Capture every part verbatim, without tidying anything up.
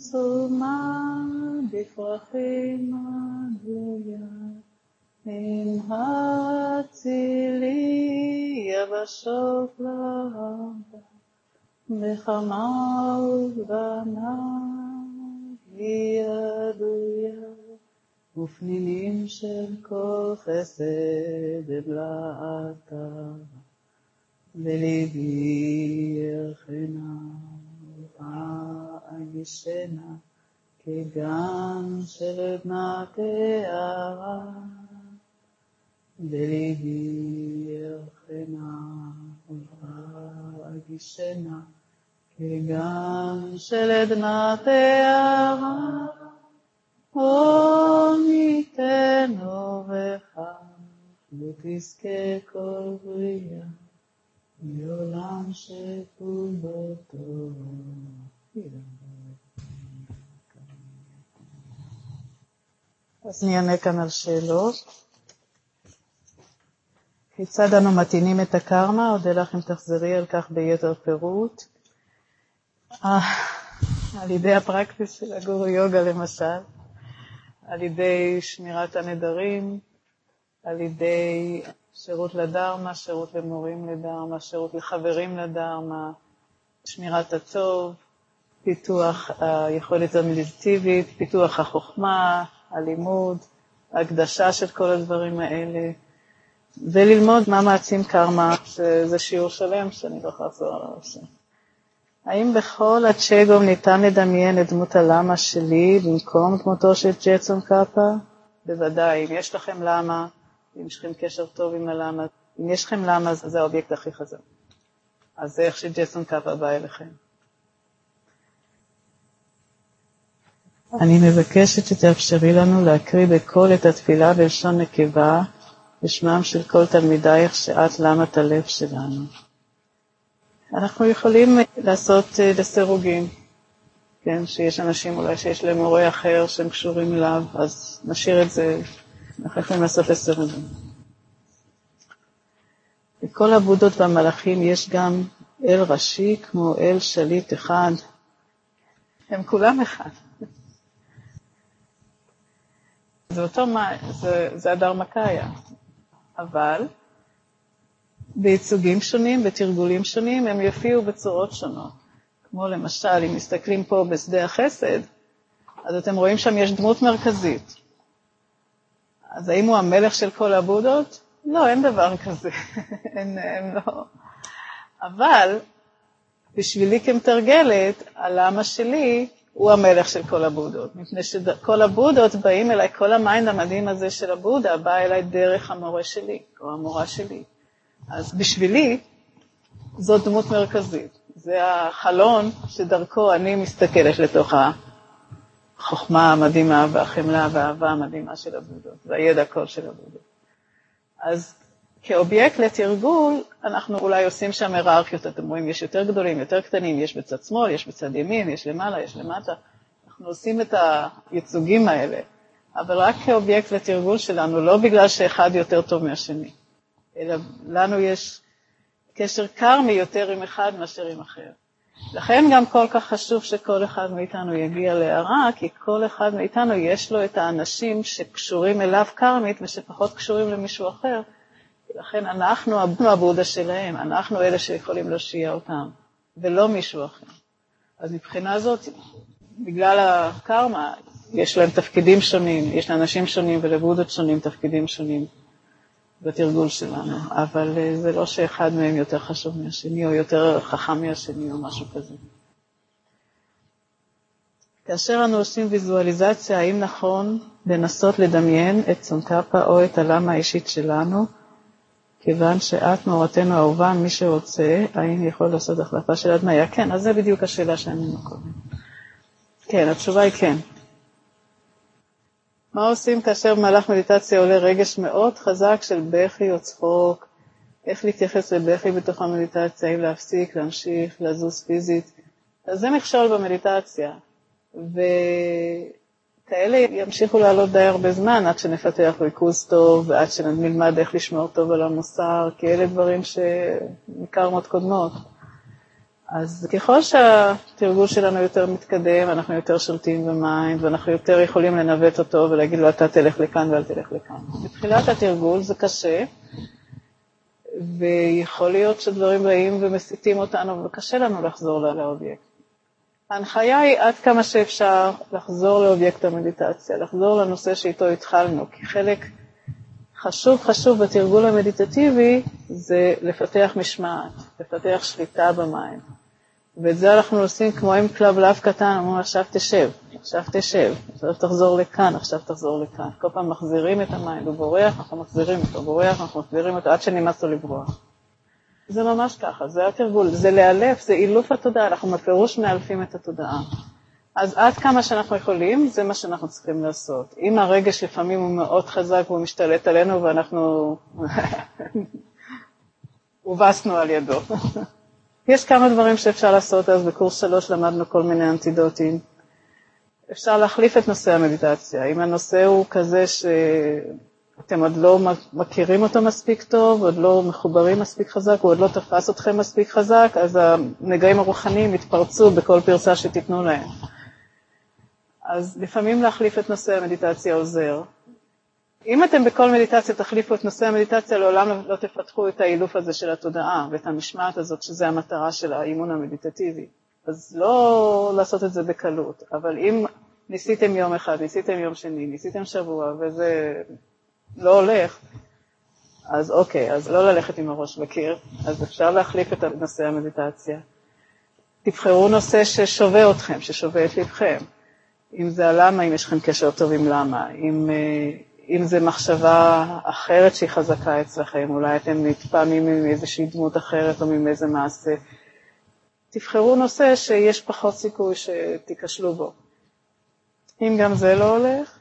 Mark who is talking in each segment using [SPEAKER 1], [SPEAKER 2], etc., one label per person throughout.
[SPEAKER 1] צומה בפרחים הגלויה, מן הצילי יבשות להבה, בחמה ובנה היא ידויה, ופנינים של כל חסד בבלעתה, בליבי ירחנה ואגישנה, כגן של עדנה תארה, בליבי ירחנה ואגישנה, כגן של עדנה תארה, או ניתנו וחם, ותזכה כל בריאה, מעולם שכולו. אז אני אענה כאן על שאלות. כיצד אנו מתאינים את הקרמה? אודה לך אם תחזרי על כך ביתר פירוט. על ידי הפרקטיס של הגורו יוגה למשל, על ידי שמירת הנדרים, על ידי שירות לדרמה, שירות למורים לדרמה, שירות לחברים לדרמה, שמירת הטוב, פיתוח היכולת המדיטטיבית, פיתוח החוכמה, הלימוד, ההקדשה של כל הדברים האלה, וללמוד מה מעצים קרמה, שזה שיעור שלם שאני לא חזור עליו עכשיו. האם בכל הצ'גום ניתן לדמיין את דמות הלמה שלי במקום דמותו של ג'טסון קאפה? בוודאי, אם יש לכם למה, אם יש לכם קשר טוב עם הלמה, אם יש לכם למה, זה האובייקט הכי חזק. אז זה איך שג'טסון קאפה בא אליכם. אני מבקשת שתאפשרי לנו להקריא בקול את התפילה בלשון נקבה, בשמם של כל תלמידייך שאת למת הלב שלנו. אנחנו יכולים לעשות לסירוגים, כן, שיש אנשים אולי שיש להם מורה אחר שהם קשורים אליו, אז נשאיר את זה, אנחנו יכולים לעשות לסירוגים. בכל הבודות והמלאכים יש גם אל ראשי כמו אל שליט אחד, הם כולם אחד. זה אותו מה, זה, זה הדרמקאיה, אבל בייצוגים שונים, בתרגולים שונים, הם יופיעו בצורות שונות. כמו למשל, אם מסתכלים פה בשדה החסד, אז אתם רואים שם יש דמות מרכזית. אז האם הוא המלך של כל הבודות? לא, אין דבר כזה. אין, אין לא. אבל בשבילי כמתרגלת, הלמה שלי הוא המלך של כל הבודות. מפני שכל הבודות באים אליי, כל המיינד המדהים הזה של הבודה בא אליי דרך המורה שלי, או המורה שלי. אז בשבילי, זאת דמות מרכזית. זה החלון שדרכו אני מסתכלת לתוך החוכמה המדהימה והחמלה והאהבה המדהימה של הבודות, והידע הכל של הבודות. אז כאובייקט לתרגול, אנחנו אולי עושים שם היררכיות, אתם רואים, יש יותר גדולים, יותר קטנים, יש בצד שמאל, יש בצד ימין, יש למעלה, יש למטה. אנחנו עושים את הייצוגים האלה, אבל רק כאובייקט לתרגול שלנו, לא בגלל שאחד יותר טוב מהשני. אלא לנו יש קשר קרמי יותר עם אחד מאשר עם אחר. לכן גם כל כך חשוב שכל אחד מאיתנו יגיע להערה, כי כל אחד מאיתנו יש לו את האנשים שקשורים אליו קרמית ושפחות קשורים למישהו אחר. לכן אנחנו הבודה שלהם, אנחנו אלה שיכולים להושיע אותם, ולא מישהו אחר. אז מבחינה זאת, בגלל הקרמה, יש להם תפקידים שונים, יש לאנשים שונים ולבודות שונים תפקידים שונים. בתרגול שלנו, אבל זה לא שאחד מהם יותר חשוב מהשני, או יותר חכם מהשני, או משהו כזה. כאשר אנו עושים ויזואליזציה, האם נכון לנסות לדמיין את צונקאפה או את הלמה האישית שלנו, כיוון שאת מורתנו האהובה, מי שרוצה, האם יכול לעשות החלפה של הדמיה? כן, אז זה בדיוק השאלה שאני מקודם. כן, התשובה היא כן. מה עושים כאשר במהלך מדיטציה עולה רגש מאוד חזק של בכי או צחוק? איך להתייחס לבכי בתוך המדיטציה? האם להפסיק, להמשיך, לזוז פיזית? אז זה מכשול במדיטציה. וכאלה ימשיכו לעלות די הרבה זמן עד שנפתח ריכוז טוב ועד שנלמד איך לשמור טוב על המוסר, כי אלה דברים שמקרמות קודמות. אז ככל שהתרגול שלנו יותר מתקדם, אנחנו יותר שולטים במיינד, ואנחנו יותר יכולים לנווט אותו ולהגיד לו, אתה תלך לכאן ואל תלך לכאן. בתחילת התרגול זה קשה, ויכול להיות שדברים רעים ומסיתים אותנו, וקשה לנו לחזור לאובייקט. ההנחיה היא עד כמה שאפשר לחזור לאובייקט המדיטציה, לחזור לנושא שאיתו התחלנו, כי חלק חשוב חשוב בתרגול המדיטטיבי זה לפתח משמעת, לפתח שליטה במיינד. ואת זה אנחנו עושים כמו עם כלבלב קטן, אומרים עכשיו תשב, עכשיו תשב, עכשיו תחזור לכאן, עכשיו תחזור לכאן. כל פעם מחזירים את המיינד, הוא בורח, אנחנו מחזירים אותו, בורח, אנחנו מחזירים אותו, עד שנמאס לו לברוח. זה ממש ככה, זה התרגול, זה לאלף, זה אילוף התודעה, אנחנו מפירוש מאלפים את התודעה. אז עד כמה שאנחנו יכולים, זה מה שאנחנו צריכים לעשות. אם הרגש לפעמים הוא מאוד חזק והוא משתלט עלינו ואנחנו הובסנו על ידו. יש כמה דברים שאפשר לעשות, אז בקורס שלוש למדנו כל מיני אנטידוטים. אפשר להחליף את נושא המדיטציה. אם הנושא הוא כזה שאתם עוד לא מכירים אותו מספיק טוב, עוד לא מחוברים מספיק חזק, הוא עוד לא תפס אתכם מספיק חזק, אז הנגעים הרוחניים יתפרצו בכל פרצה שתיתנו להם. אז לפעמים להחליף את נושא המדיטציה עוזר. אם אתם בכל מדיטציה תחליפו את נושא המדיטציה, לעולם לא תפתחו את האילוף הזה של התודעה, ואת המשמעת הזאת, שזה המטרה של האימון המדיטטיבי. אז לא לעשות את זה בקלות, אבל אם ניסיתם יום אחד, ניסיתם יום שני, ניסיתם שבוע, וזה לא הולך, אז אוקיי, אז לא ללכת עם הראש בקיר, אז אפשר להחליף את נושא המדיטציה. תבחרו נושא ששווה אתכם, ששווה את לבכם. אם זה הלמה, אם יש לכם קשר טוב עם למה, אם, אם זה מחשבה אחרת שהיא חזקה אצלכם, אולי אתם נתפעמים מאיזושהי דמות אחרת או מאיזה מעשה. תבחרו נושא שיש פחות סיכוי שתיכשלו בו. אם גם זה לא הולך,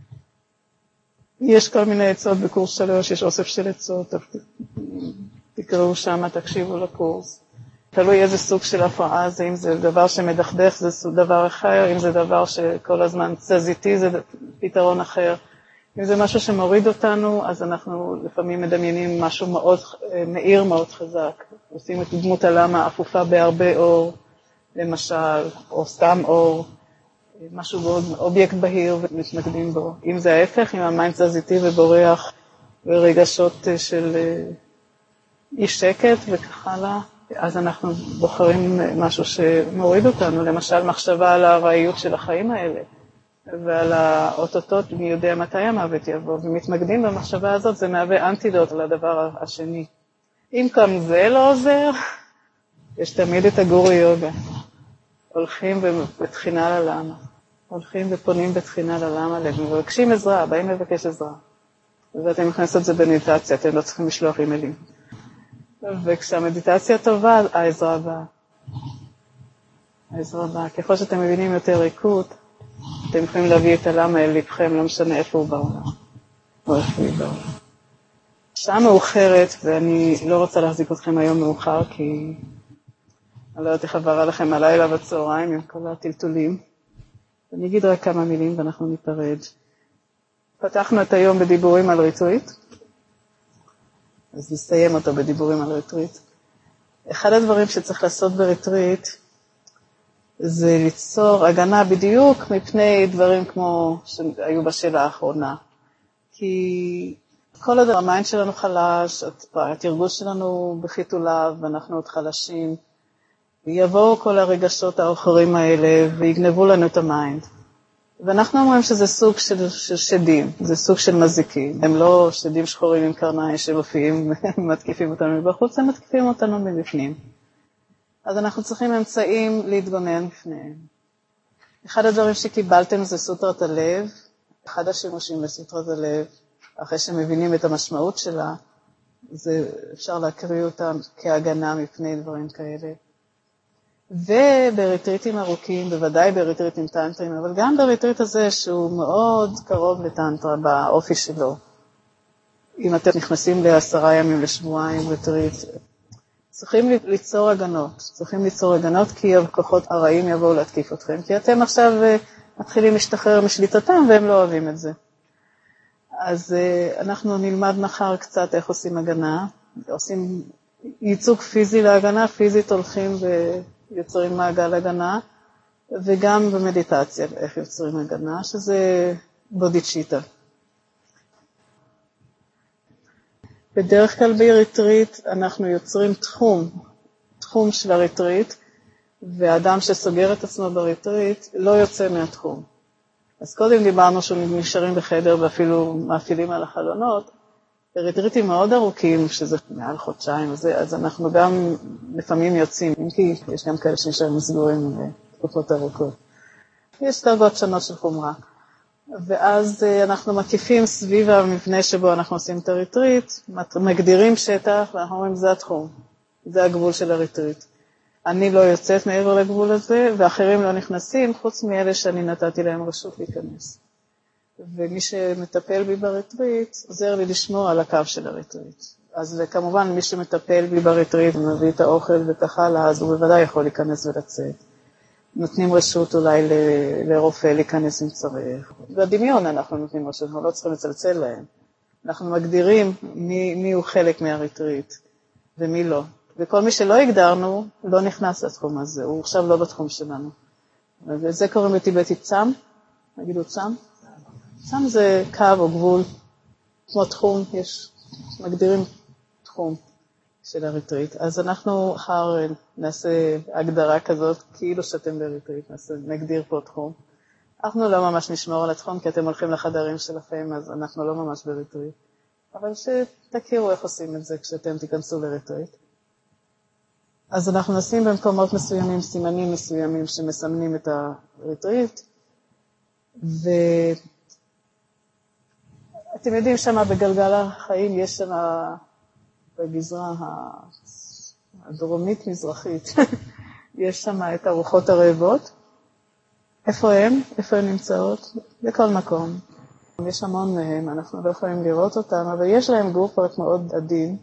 [SPEAKER 1] יש כל מיני עצות בקורס שלוש, יש אוסף של עצות, תקראו שם, תקשיבו לקורס. תלוי איזה סוג של הפרעה זה, אם זה דבר שמדכדך זה דבר אחר, אם זה דבר שכל הזמן צזיתי זה פתרון אחר. אם זה משהו שמוריד אותנו, אז אנחנו לפעמים מדמיינים משהו מאוד מאיר, מאוד חזק. עושים את דמות הלמה אפופה בהרבה אור, למשל, או סתם אור, משהו מאוד אובייקט בהיר ומתמקדים בו. אם זה ההפך, אם המיינד צזיתי ובורח ורגשות של אי שקט וכך הלאה, אז אנחנו בוחרים משהו שמוריד אותנו, למשל מחשבה על הרעיות של החיים האלה, ועל האוטוטות מי יודע מתי המוות יבוא, ומתמקדים במחשבה הזאת, זה מהווה אנטידוט לדבר השני. אם גם זה לא עוזר, יש תמיד את הגורו יוגה. הולכים בתחינה ללמה, הולכים ופונים בתחינה ללמה, ומבקשים עזרה, באים לבקש עזרה. ואתם יכולים לעשות את זה במדיטציה, אתם לא צריכים לשלוח אימיילים. וכשהמדיטציה טובה, העזרה באה. העזרה באה. ככל שאתם מבינים יותר ריקות, אתם יכולים להביא את הלמה אל לבכם, לא משנה איפה הוא בעולם. או איפה הוא בעולם. שעה מאוחרת, ואני לא רוצה להחזיק אתכם היום מאוחר, כי אני לא יודעת איך עברה לכם הלילה בצהריים עם כל הטלטולים. אני אגיד רק כמה מילים ואנחנו ניפרד. פתחנו את היום בדיבורים על ריטריט. אז נסיים אותו בדיבורים על ריטריט. אחד הדברים שצריך לעשות בריטריט, זה ליצור הגנה בדיוק מפני דברים כמו שהיו בשאלה האחרונה. כי כל עוד המיינד שלנו חלש, התרגול שלנו בחיתוליו, ואנחנו עוד חלשים, ויבואו כל הרגשות האחרים האלה, ויגנבו לנו את המיינד. ואנחנו אומרים שזה סוג של, של שדים, זה סוג של מזיקים. הם לא שדים שחורים עם קרניים שמופיעים ומתקיפים אותנו מבחוץ, הם מתקיפים אותנו מבפנים. אז אנחנו צריכים אמצעים להתגונן בפניהם. אחד הדברים שקיבלתם זה סוטרת הלב, אחד השימושים בסוטרת הלב, אחרי שמבינים את המשמעות שלה, זה אפשר להקריא אותם כהגנה מפני דברים כאלה. ובריטריטים ארוכים, בוודאי בריטריטים טנטרים, אבל גם בריטריט הזה שהוא מאוד קרוב לטנטרה באופי שלו. אם אתם נכנסים לעשרה ימים לשבועיים ריטריט, צריכים ליצור הגנות, צריכים ליצור הגנות כי הכוחות הרעים יבואו להתקיף אתכם, כי אתם עכשיו מתחילים להשתחרר משליטתם והם לא אוהבים את זה. אז אנחנו נלמד מחר קצת איך עושים הגנה, עושים ייצוג פיזי להגנה, פיזית הולכים ויוצרים מעגל הגנה, וגם במדיטציה, איך יוצרים הגנה, שזה בודיצ'יטה. בדרך כלל בריטריט אנחנו יוצרים תחום, תחום של הריטריט, והאדם שסוגר את עצמו בריטריט לא יוצא מהתחום. אז קודם דיברנו שנשארים בחדר ואפילו מאפילים על החלונות, בריטריטים מאוד ארוכים, שזה מעל חודשיים, אז אנחנו גם לפעמים יוצאים, אם כי יש גם כאלה שנשארים סגורים תקופות ארוכות. יש דרגות שונות של חומרה. ואז אנחנו מקיפים סביב המבנה שבו אנחנו עושים את הריטריט, מגדירים שטח ואנחנו אומרים זה התחום, זה הגבול של הריטריט. אני לא יוצאת מעבר לגבול הזה, ואחרים לא נכנסים, חוץ מאלה שאני נתתי להם רשות להיכנס. ומי שמטפל בי בריטריט, עוזר לי לשמור על הקו של הריטריט. אז כמובן מי שמטפל בי בריטריט, מביא את האוכל וכך הלאה, אז הוא בוודאי יכול להיכנס ולצאת. נותנים רשות אולי לרופא להיכנס אם צריך. בדמיון אנחנו נותנים רשות, אנחנו לא צריכים לצלצל להם. אנחנו מגדירים מי, מי הוא חלק מהריטריט ומי לא. וכל מי שלא הגדרנו לא נכנס לתחום הזה, הוא עכשיו לא בתחום שלנו. וזה קוראים בטיבטית צם, נגידו צם. צם זה קו או גבול, כמו תחום, יש, מגדירים תחום של הריטריט. אז אנחנו אחר נעשה הגדרה כזאת, כאילו שאתם בריטריט, נעשה, נגדיר פה תחום. אנחנו לא ממש נשמור על התחום, כי אתם הולכים לחדרים שלכם, אז אנחנו לא ממש בריטריט. אבל שתכירו איך עושים את זה כשאתם תיכנסו לריטריט. אז אנחנו נשים במקומות מסוימים, סימנים מסוימים שמסמנים את הריטריט, ואתם יודעים שמה בגלגל החיים יש שמה בגזרה הדרומית-מזרחית, יש שמה את הרוחות הרעבות. איפה הם? איפה הם נמצאות? בכל מקום. יש המון מהם, אנחנו לא יכולים לראות אותם, אבל יש להם גוף רק מאוד עדין,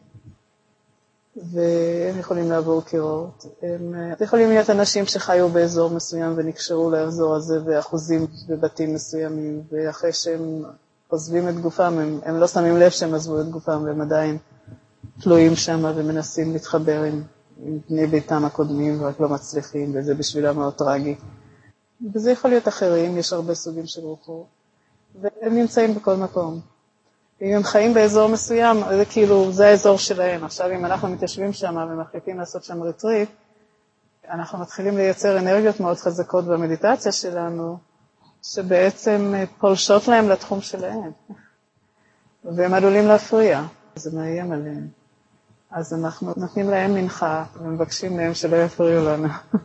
[SPEAKER 1] והם יכולים לעבור קירות. הם יכולים להיות אנשים שחיו באזור מסוים ונקשרו לאזור הזה, ואחוזים בבתים מסוימים, ואחרי שהם עוזבים את גופם, הם, הם לא שמים לב שהם עזבו את גופם, והם עדיין תלויים שם ומנסים להתחבר עם, עם בני ביתם הקודמים, ורק לא מצליחים, וזה בשבילם מאוד טרגי. וזה יכול להיות אחרים, יש הרבה סוגים של רוחות, והם נמצאים בכל מקום. אם הם חיים באזור מסוים, זה כאילו, זה האזור שלהם. עכשיו, אם אנחנו מתיישבים שם ומחליטים לעשות שם ריטריט, אנחנו מתחילים לייצר אנרגיות מאוד חזקות במדיטציה שלנו, שבעצם פולשות להם לתחום שלהם. והם עלולים להפריע, זה מאיים עליהם. אז אנחנו נותנים להם מנחה, ומבקשים מהם שלא יפריעו לנו.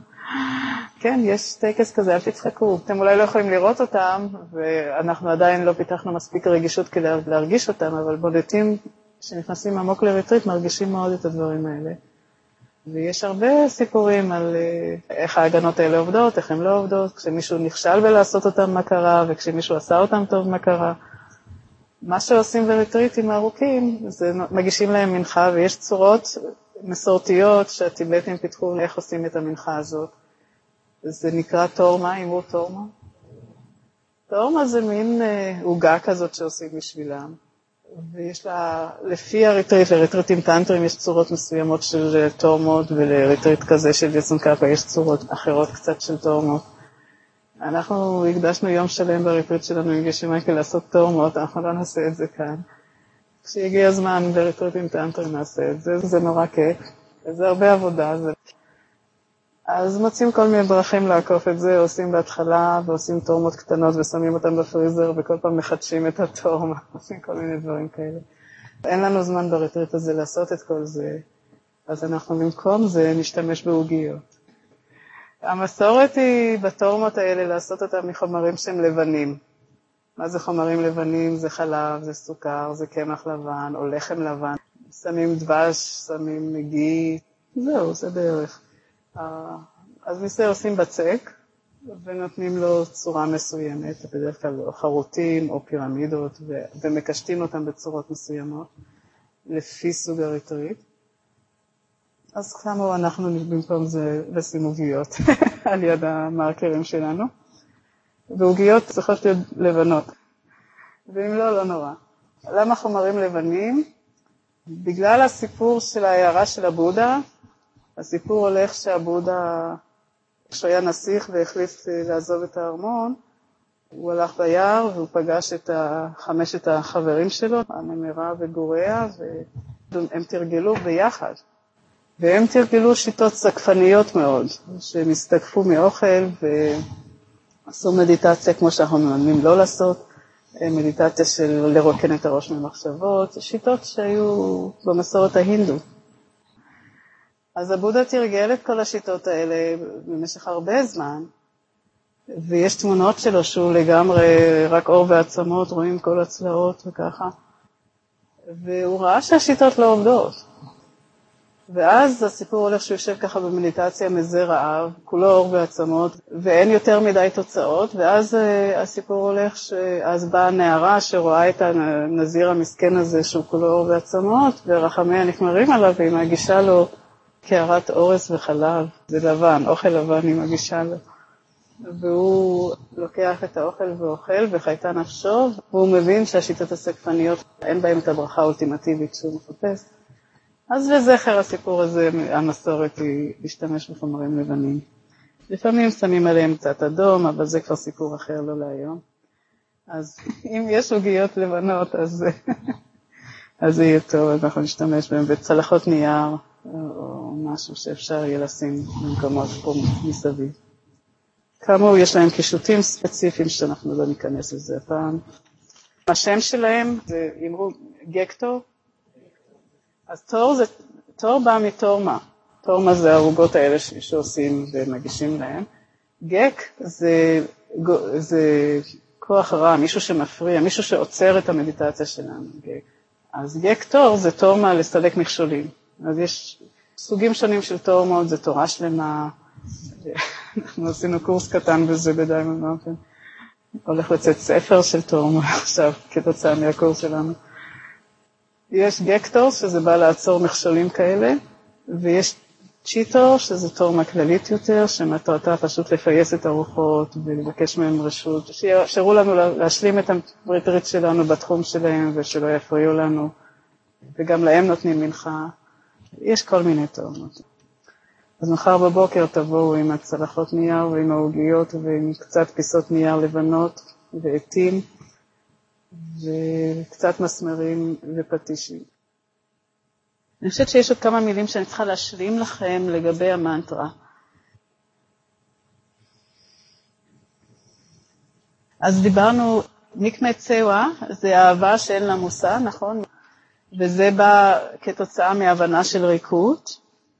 [SPEAKER 1] כן, יש טקס כזה, אל תצחקו. אתם אולי לא יכולים לראות אותם, ואנחנו עדיין לא פיתחנו מספיק רגישות כדי להרגיש אותם, אבל בודדים שנכנסים עמוק לריטריט מרגישים מאוד את הדברים האלה. ויש הרבה סיפורים על איך ההגנות האלה עובדות, איך הן לא עובדות, כשמישהו נכשל בלעשות אותם מה קרה, וכשמישהו עשה אותם טוב מה קרה. מה שעושים בריטריטים הארוכים, זה מגישים להם מנחה, ויש צורות מסורתיות שהטיבטים פיתחו איך עושים את המנחה הזאת. זה נקרא תורמה, אמרו תורמה. תורמה זה מין עוגה כזאת שעושים בשבילם. ויש לה, לפי הריטריט, לריטריטים טנטרים יש צורות מסוימות של תורמות, ולריטריט כזה של יסונקפה יש צורות אחרות קצת של תורמות. אנחנו הקדשנו יום שלם בריטריט שלנו עם גשי מייקל לעשות תורמות, אנחנו לא נעשה את זה כאן. כשהגיע הזמן בריטריטים טנטרים נעשה את זה, זה נורא כיף. זה הרבה עבודה. זה... אז מוצאים כל מיני דרכים לעקוף את זה, עושים בהתחלה ועושים תורמות קטנות ושמים אותם בפריזר וכל פעם מחדשים את התורמה, עושים כל מיני דברים כאלה. אין לנו זמן בריטריט הזה לעשות את כל זה, אז אנחנו במקום זה נשתמש בעוגיות. המסורת היא בתורמות האלה לעשות אותם מחומרים שהם לבנים. מה זה חומרים לבנים? זה חלב, זה סוכר, זה קמח לבן או לחם לבן. שמים דבש, שמים מגי, זהו, זה בערך. אז מזה עושים בצק, ונותנים לו צורה מסוימת, בדרך כלל חרוטים או פירמידות, ומקשטים אותם בצורות מסוימות, לפי סוג הריטריט. אז כמו אנחנו במקום זה לשים עוגיות על יד המרקרים שלנו, ועוגיות צריכות להיות לבנות, ואם לא, לא נורא. למה חומרים לבנים? בגלל הסיפור של ההערה של הבודה, הסיפור הולך שהבודה, כשהוא היה נסיך והחליט לעזוב את הארמון, הוא הלך ביער והוא פגש את חמשת החברים שלו, הנמרה וגוריה, והם תרגלו ביחד. והם תרגלו שיטות סקפניות מאוד, שהם הסתקפו מאוכל ועשו מדיטציה כמו שאנחנו מלמדים לא לעשות, מדיטציה של לרוקן את הראש ממחשבות, שיטות שהיו במסורת ההינדו. אז הבודה תרגל את כל השיטות האלה במשך הרבה זמן, ויש תמונות שלו שהוא לגמרי רק אור ועצמות, רואים כל הצלעות וככה, והוא ראה שהשיטות לא עובדות. ואז הסיפור הולך שהוא יושב ככה במדיטציה מזה רעב, כולו אור ועצמות, ואין יותר מדי תוצאות, ואז הסיפור הולך שאז באה נערה שרואה את הנזיר המסכן הזה שהוא כולו אור ועצמות, ורחמיה נכמרים עליו והיא מגישה לו קערת אורס וחלב, זה לבן, אוכל לבן היא מגישה לו. והוא לוקח את האוכל ואוכל וחייתה נפשו, והוא מבין שהשיטות הסקפניות אין בהם את הברכה האולטימטיבית שהוא מחפש. אז לזכר הסיפור הזה, המסורת היא להשתמש בחומרים לבנים. לפעמים שמים עליהם קצת אדום, אבל זה כבר סיפור אחר, לא להיום. אז אם יש עוגיות לבנות, אז, אז זה יהיה טוב, אז אנחנו נשתמש בהם בצלחות נייר, או משהו שאפשר יהיה לשים במקומות פה מסביב. כאמור, יש להם קישוטים ספציפיים שאנחנו לא ניכנס לזה הפעם. השם שלהם זה, אמרו, גקטור. אז תור, זה, תור בא מתורמה. תורמה זה הערוגות האלה שעושים ומגישים להם. גק זה, זה כוח רע, מישהו שמפריע, מישהו שעוצר את המדיטציה שלנו. גק. אז גקטור זה תורמה לסלק מכשולים. אז יש סוגים שונים של תורמות, זה תורה שלמה. אנחנו עשינו קורס קטן בזה בדיימונד מאונטן. הולך לצאת ספר של תורמה עכשיו כתוצאה מהקורס שלנו. יש גקטור, שזה בא לעצור מכשולים כאלה, ויש צ'יטור, שזה תורמה כללית יותר, שמטרתה פשוט לפייס את הרוחות ולבקש מהם רשות, שיאפשרו לנו להשלים את הברית שלנו בתחום שלהם, ושלא יפריעו לנו, וגם להם נותנים מנחה. יש כל מיני תורמות. אז מחר בבוקר תבואו עם הצלחות נייר ועם העוגיות ועם קצת פיסות נייר לבנות ועטים, וקצת מסמרים ופטישים. אני חושבת שיש עוד כמה מילים שאני צריכה להשלים לכם לגבי המנטרה. אז דיברנו, נקמה צווה, זה אהבה שאין לה מושא, נכון? וזה בא כתוצאה מהבנה של ריקות.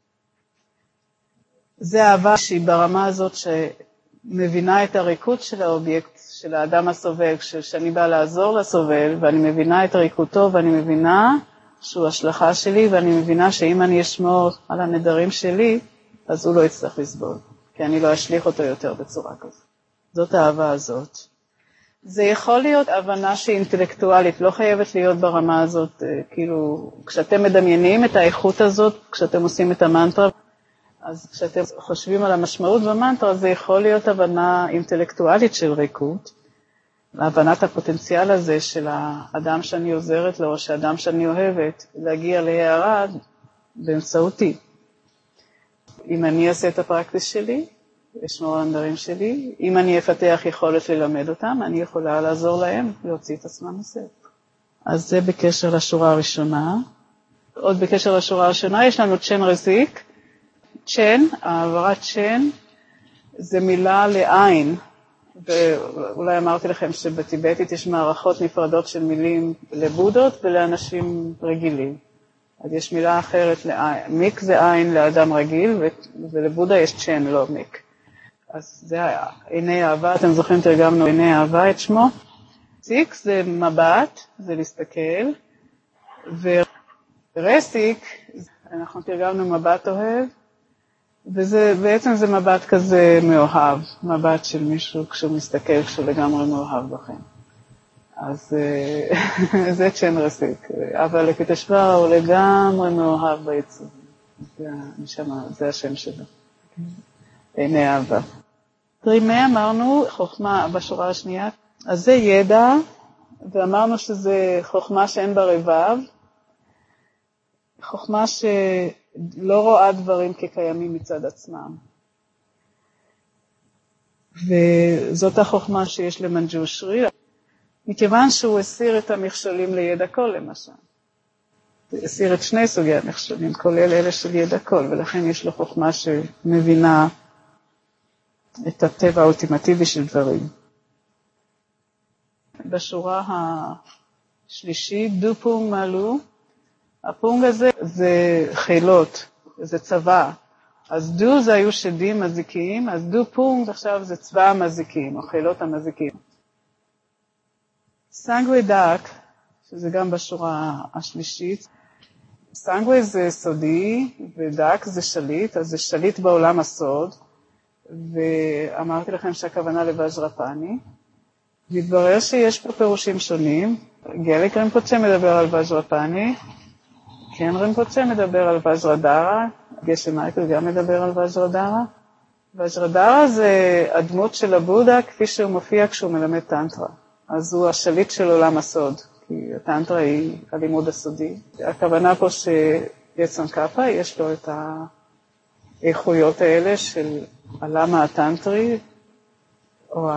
[SPEAKER 1] זה אהבה שהיא ברמה הזאת שמבינה את הריקות של האובייקט, של האדם הסובל, שאני באה לעזור לסובל, ואני מבינה את ריקותו, ואני מבינה שהוא השלכה שלי, ואני מבינה שאם אני אשמור על הנדרים שלי, אז הוא לא יצטרך לסבול, כי אני לא אשליך אותו יותר בצורה כזאת. זאת האהבה הזאת. זה יכול להיות הבנה שהיא אינטלקטואלית, לא חייבת להיות ברמה הזאת, כאילו, כשאתם מדמיינים את האיכות הזאת, כשאתם עושים את המנטרה, אז כשאתם חושבים על המשמעות במנטרה, זה יכול להיות הבנה אינטלקטואלית של ריקות, הבנת הפוטנציאל הזה של האדם שאני עוזרת לו, או שהאדם שאני אוהבת, להגיע להערה באמצעותי. אם אני אעשה את הפרקטיס שלי, אשמור על הנדרים שלי, אם אני אפתח יכולת ללמד אותם, אני יכולה לעזור להם להוציא את עצמם מסף. אז זה בקשר לשורה הראשונה. עוד בקשר לשורה הראשונה, יש לנו צ'ן רזיק, צ'ן, העברת צ'ן, זה מילה לעין, ואולי אמרתי לכם שבטיבטית יש מערכות נפרדות של מילים לבודות ולאנשים רגילים. אז יש מילה אחרת לעין, מיק זה עין לאדם רגיל, ולבודה יש צ'ן, לא מיק. אז זה עיני אהבה, אתם זוכרים תרגמנו עיני אהבה את שמו. סיק זה מבט, זה להסתכל, ורסיק, אנחנו תרגמנו מבט אוהב, וזה, בעצם זה מבט כזה מאוהב, מבט של מישהו כשהוא מסתכל, כשהוא לגמרי מאוהב בכם. אז זה צ'ן רסיק, אבל לקטשווה הוא לגמרי מאוהב בעצוב. זה, זה השם שלו. עיני אהבה. תרימי אמרנו חוכמה בשורה השנייה, אז זה ידע, ואמרנו שזה חוכמה שאין בה רבב, חוכמה שלא רואה דברים כקיימים מצד עצמם. וזאת החוכמה שיש למנג'ושרי, מכיוון שהוא הסיר את המכשולים לידע כל למשל. הוא הסיר את שני סוגי המכשולים, כולל אלה של ידע כל, ולכן יש לו חוכמה שמבינה את הטבע האולטימטיבי של דברים. בשורה השלישית, דו פונג מלו, הפונג הזה זה חילות, זה צבא. אז דו זה היו שדים מזיקים, אז דו פונג עכשיו זה צבא המזיקים, או חילות המזיקים. סנגווי דק, שזה גם בשורה השלישית, סנגווי זה סודי, ודק זה שליט, אז זה שליט בעולם הסוד, ואמרתי לכם שהכוונה לוואג'רפני, והתברר שיש פה פירושים שונים, גליק רינפוצ'ה מדבר על ואג'רפני, כן רינפוצ'ה מדבר על ואג'רדרה, גשם מייקל גם מדבר על ואג'רדרה, ואג'רדרה זה הדמות של הבודה כפי שהוא מופיע כשהוא מלמד טנטרה, אז הוא השליט של עולם הסוד, כי הטנטרה היא הלימוד הסודי. הכוונה פה שיצן קאפה יש לו את האיכויות האלה של הלמה הטנטרי, או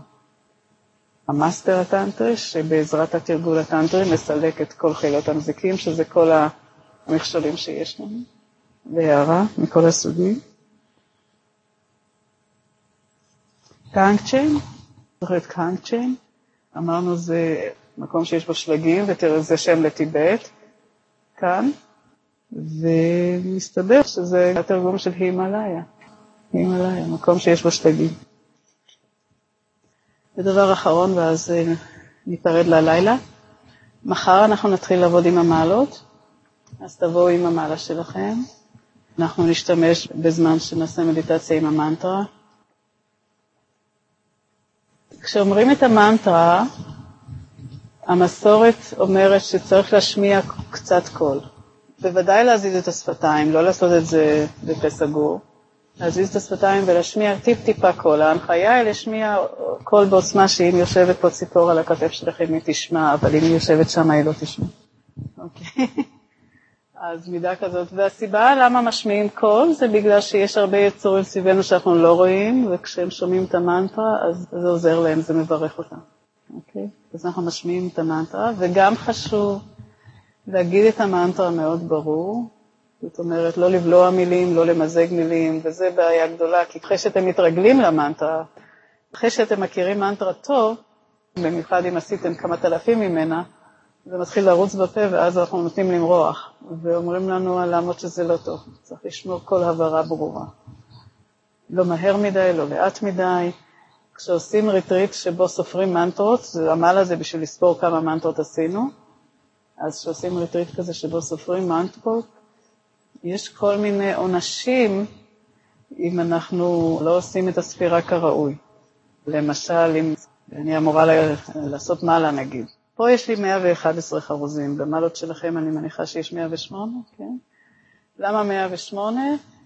[SPEAKER 1] המאסטר הטנטרי, שבעזרת התרגול הטנטרי מסלק את כל חילות המזיקים, שזה כל המכשולים שיש לנו, בהערה מכל הסוגים. קאנגצ'יין, זוכרת קאנגצ'יין, אמרנו זה מקום שיש בו שלגים, ותראה זה שם לטיבט, כאן, ומסתבר שזה התרגום של הימאליה, הימאליה, מקום שיש בו שלגים. ודבר אחרון, ואז ניפרד ללילה. מחר אנחנו נתחיל לעבוד עם המעלות, אז תבואו עם המעלה שלכם. אנחנו נשתמש בזמן שנעשה מדיטציה עם המנטרה. כשאומרים את המנטרה, המסורת אומרת שצריך להשמיע קצת קול. בוודאי להזיז את השפתיים, לא לעשות את זה בפה סגור. להזיז את השפתיים ולהשמיע טיפ-טיפה קול. ההנחיה היא להשמיע קול בעוצמה שאם יושבת פה ציפור על הכתף שלכם היא תשמע, אבל אם היא יושבת שם היא לא תשמע. אוקיי. אז מידה כזאת. והסיבה למה משמיעים קול זה בגלל שיש הרבה יצורים סביבנו שאנחנו לא רואים, וכשהם שומעים את המנטרה אז זה עוזר להם, זה מברך אותם. אוקיי? אז אנחנו משמיעים את המנטרה, וגם חשוב להגיד את המנטרה מאוד ברור, זאת אומרת, לא לבלוע מילים, לא למזג מילים, וזה בעיה גדולה, כי אחרי שאתם מתרגלים למנטרה, אחרי שאתם מכירים מנטרה טוב, במיוחד אם עשיתם כמה תלפים ממנה, זה מתחיל לרוץ בפה, ואז אנחנו נותנים למרוח, ואומרים לנו לעמוד שזה לא טוב, צריך לשמור כל הברה ברורה. לא מהר מדי, לא לאט מדי. כשעושים ריטריט שבו סופרים מנטרות, המעלה זה בשביל לספור כמה מנטרות עשינו, אז כשעושים ריטריט כזה שבו סופרים מנטרות, יש כל מיני עונשים אם אנחנו לא עושים את הספירה כראוי. למשל, אם אני אמורה לעשות מעלה נגיד. פה יש לי מאה ואחד עשרה חרוזים, במעלות שלכם אני מניחה שיש מאה ושמונה, כן? למה מאה ושמונה?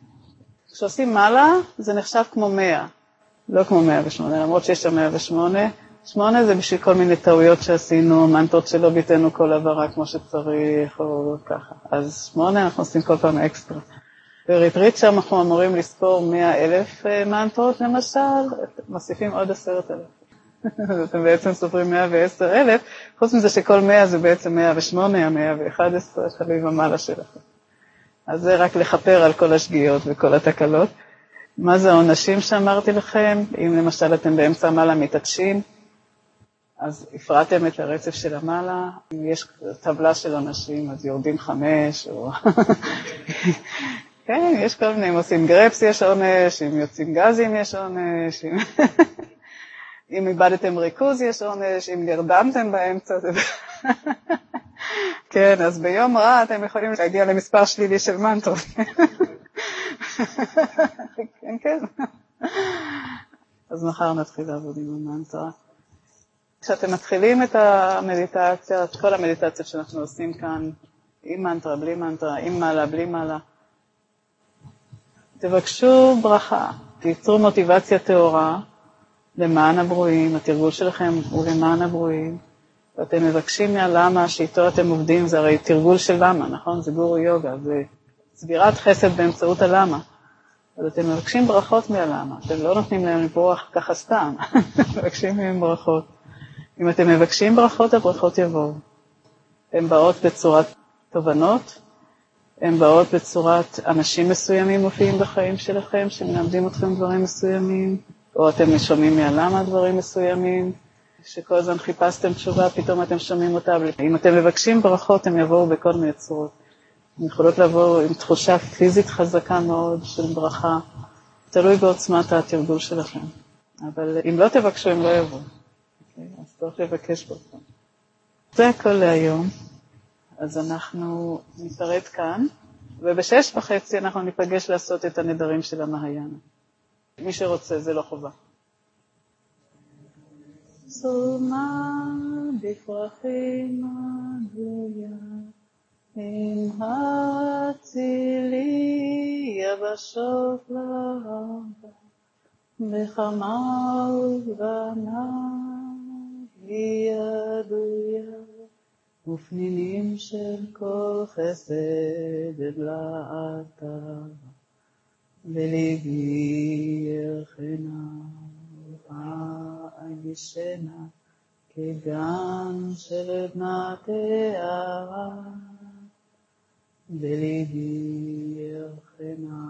[SPEAKER 1] כשעושים מעלה זה נחשב כמו מאה, לא כמו מאה ושמונה, למרות שיש שם מאה ושמונה. שמונה זה בשביל כל מיני טעויות שעשינו, מנטרות שלא ביטנו כל עברה כמו שצריך או ככה. אז שמונה אנחנו עושים כל פעם אקסטרה. בריטריט שם אנחנו אמורים לספור מאה אלף מנטרות למשל, מוסיפים עוד עשרת אלף. אתם בעצם סופרים מאה ועשר אלף, חוץ מזה שכל מאה זה בעצם מאה ושמונה, מאה ואחת עשרה, חליב המעלה שלכם. אז זה רק לחפר על כל השגיאות וכל התקלות. מה זה העונשים שאמרתי לכם? אם למשל אתם באמצע המעלה מתעטשים, אז הפרעתם את הרצף של המעלה, אם יש טבלה של אנשים, אז יורדים חמש, או... כן, יש כל מיני, אם עושים גרפס יש עונש, אם יוצאים גזים יש עונש, אם, אם איבדתם ריכוז יש עונש, אם נרדמתם באמצע, זה... כן, אז ביום רע אתם יכולים להגיע למספר שלילי של מנטרות. כן, כן. אז מחר נתחיל לעבוד עם המנטרה. כשאתם מתחילים את המדיטציה, את כל המדיטציה שאנחנו עושים כאן, עם מנטרה, בלי מנטרה, עם מעלה, בלי מעלה, תבקשו ברכה, תיצרו מוטיבציה טהורה למען הברואים, התרגול שלכם הוא למען הברואים, ואתם מבקשים מהלמה שאיתו אתם עובדים, זה הרי תרגול של למה, נכון? זה גורו יוגה, זה סבירת חסד באמצעות הלמה. אז אתם מבקשים ברכות מהלמה, אתם לא נותנים להם לברוח ככה סתם, מבקשים מהם ברכות. אם אתם מבקשים ברכות, הברכות יבואו. הן באות בצורת תובנות, הן באות בצורת אנשים מסוימים מופיעים בחיים שלכם, שמלמדים אתכם דברים מסוימים, או אתם שומעים מהלמה דברים מסוימים, שכל הזמן חיפשתם תשובה, פתאום אתם שומעים אותה. אם אתם מבקשים ברכות, הם יבואו בכל מיני צורות. הן יכולות לבוא עם תחושה פיזית חזקה מאוד של ברכה, תלוי בעוצמת התרגול שלכם. אבל אם לא תבקשו, הם לא יבואו. Okay? אז צריך לבקש באותם. זה הכל להיום. אז אנחנו ניפרד כאן, ובשש וחצי אנחנו ניפגש לעשות את הנדרים של המהיאנה. מי שרוצה, זה לא חובה. סומה בפרחים הגלויה, עם הצילי יבשות להבה, בחמה ובנה היא ידויה, ופנינים של כל חסד לעתה, בליבי ירחנה ואגישנה, כגן של עדנה תארה, בליבי ירחנה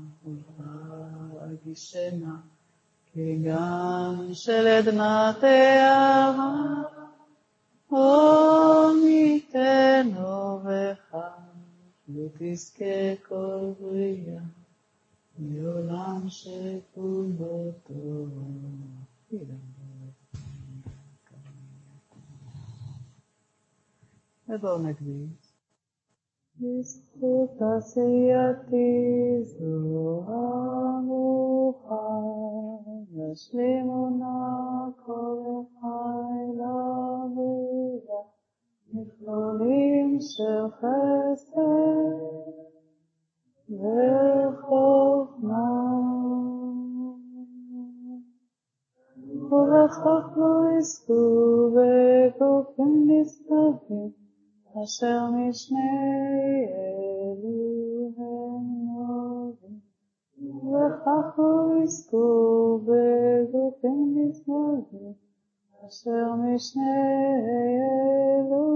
[SPEAKER 1] ואגישנה, כגן של עדנה תארה, עמיתנו וחד, ותזכה כל בריאה, מעולם שכולו טוב. ובואו נקדיש. בזכות עשייתי זו המוכן, נשלימו נא כל חי לבריאה, מכלולים של חסד וחוכמה, ובכך לא יזכו בגופים נשגבים, אשר משני אלו הם נובעים, וכך לא יזכו בגופים נשגבים, אשר משני אלו